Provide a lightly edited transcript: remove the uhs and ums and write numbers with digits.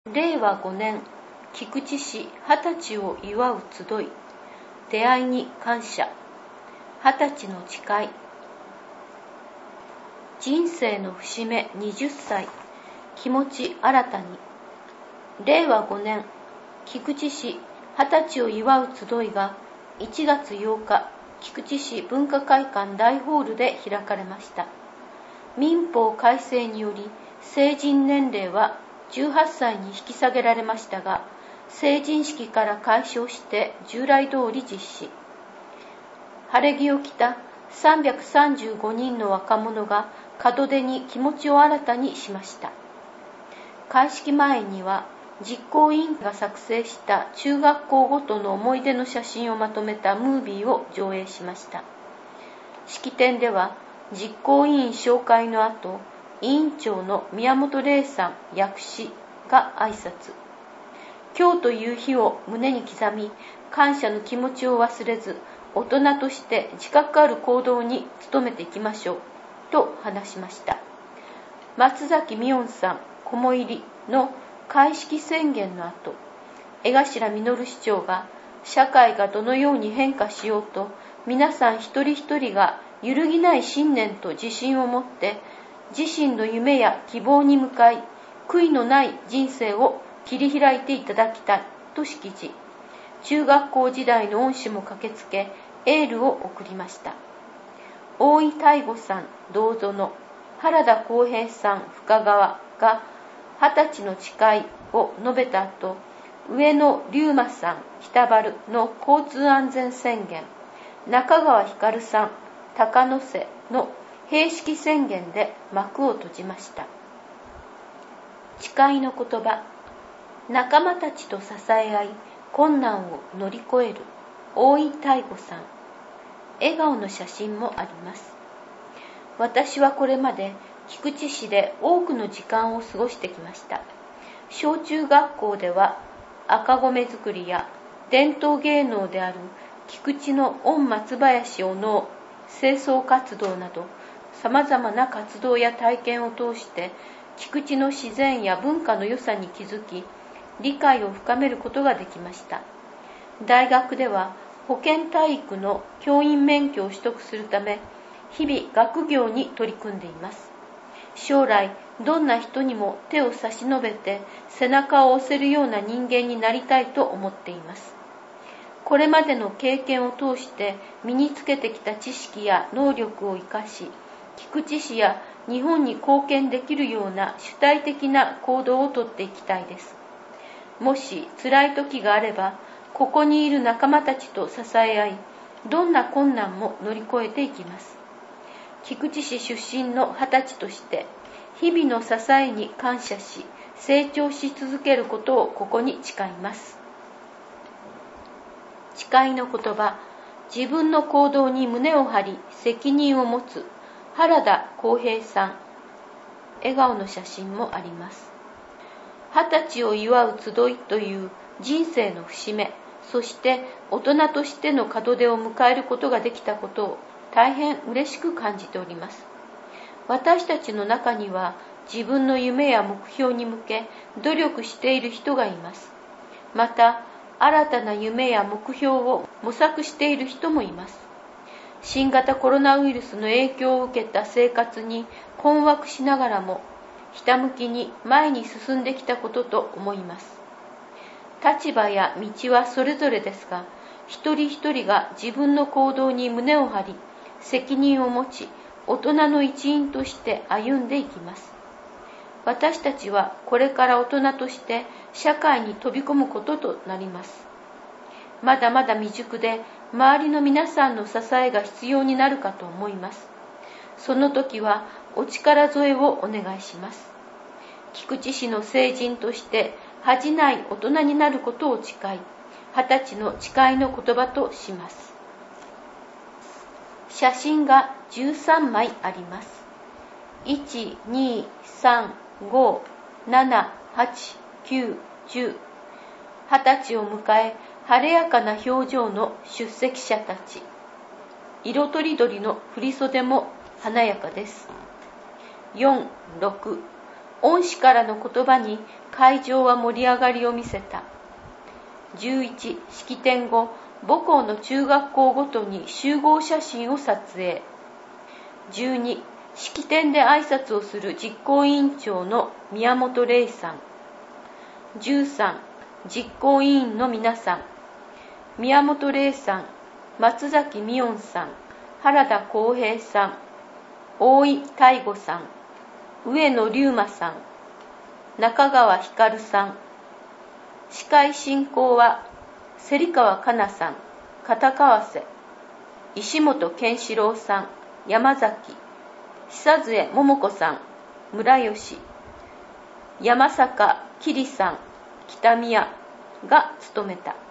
令和5年、菊池市20歳を祝う集い、出会いに感謝、20歳の誓い、人生の節目20歳、気持ち新たに。令和5年、菊池市20歳を祝う集いが1月8日、菊池市文化会館大ホールで開かれました。民法改正により成人年齢は18歳に引き下げられましたが、成人式から解消して従来通り実施。晴れ着を着た335人の若者が門出に気持ちを新たにしました。開式前には実行委員が作成した中学校ごとの思い出の写真をまとめたムービーを上映しました。式典では実行委員紹介の後、委員長の宮本玲さん薬師が挨拶。今日という日を胸に刻み、感謝の気持ちを忘れず、大人として自覚ある行動に努めていきましょうと話しました。松崎美音さん菰入りの開式宣言の後、江頭実市長が社会がどのように変化しようと、皆さん一人一人が揺るぎない信念と自信を持って自身の夢や希望に向かい、悔いのない人生を切り開いていただきたいと式辞。中学校時代の恩師も駆けつけ、エールを送りました。大井大吾さん銅園、原田浩平さん深川が20歳の誓いを述べた後、上野龍馬さん北原の交通安全宣言、中川光さん高野瀬の閉式宣言で幕を閉じました。誓いの言葉、仲間たちと支え合い、困難を乗り越える大井大吾さん。笑顔の写真もあります。私はこれまで菊池市で多くの時間を過ごしてきました。小中学校では赤米作りや伝統芸能である菊池の御松林をの清掃活動など、様々な活動や体験を通して菊池の自然や文化の良さに気づき、理解を深めることができました。大学では保健体育の教員免許を取得するため、日々学業に取り組んでいます。将来どんな人にも手を差し伸べて背中を押せるような人間になりたいと思っています。これまでの経験を通して身につけてきた知識や能力を生かし、菊池市や日本に貢献できるような主体的な行動をとっていきたいです。もし辛い時があれば、ここにいる仲間たちと支え合い、どんな困難も乗り越えていきます。菊池市出身の20歳として、日々の支えに感謝し、成長し続けることをここに誓います。誓いの言葉、自分の行動に胸を張り、責任を持つ原田浩平さん。笑顔の写真もあります。20歳を祝う集いという人生の節目、そして大人としての門出を迎えることができたことを大変嬉しく感じております。私たちの中には自分の夢や目標に向け努力している人がいます。また、新たな夢や目標を模索している人もいます。新型コロナウイルスの影響を受けた生活に困惑しながらも、ひたむきに前に進んできたことと思います。立場や道はそれぞれですが、一人一人が自分の行動に胸を張り、責任を持ち、大人の一員として歩んでいきます。私たちはこれから大人として社会に飛び込むこととなります。まだまだ未熟で、周りの皆さんの支えが必要になるかと思います。その時はお力添えをお願いします。菊池市の成人として恥じない大人になることを誓い、20歳の誓いの言葉とします。写真が13枚あります。1、2、3、5、7、8、9、10。20歳を迎え、晴れやかな表情の出席者たち。色とりどりの振袖も華やかです。4、6、 恩師からの言葉に会場は盛り上がりを見せた。11、式典後、母校の中学校ごとに集合写真を撮影。12、式典で挨拶をする実行委員長の宮本玲さん。13、実行委員の皆さん。宮本玲さん、松崎美音さん、原田浩平さん、大井大吾さん、上野龍馬さん、中川光さん。司会進行は芹川香奈さん、片川瀬、石本健志郎さん、山崎、久末桃子さん、村吉、山坂桐さん、北宮が務めた。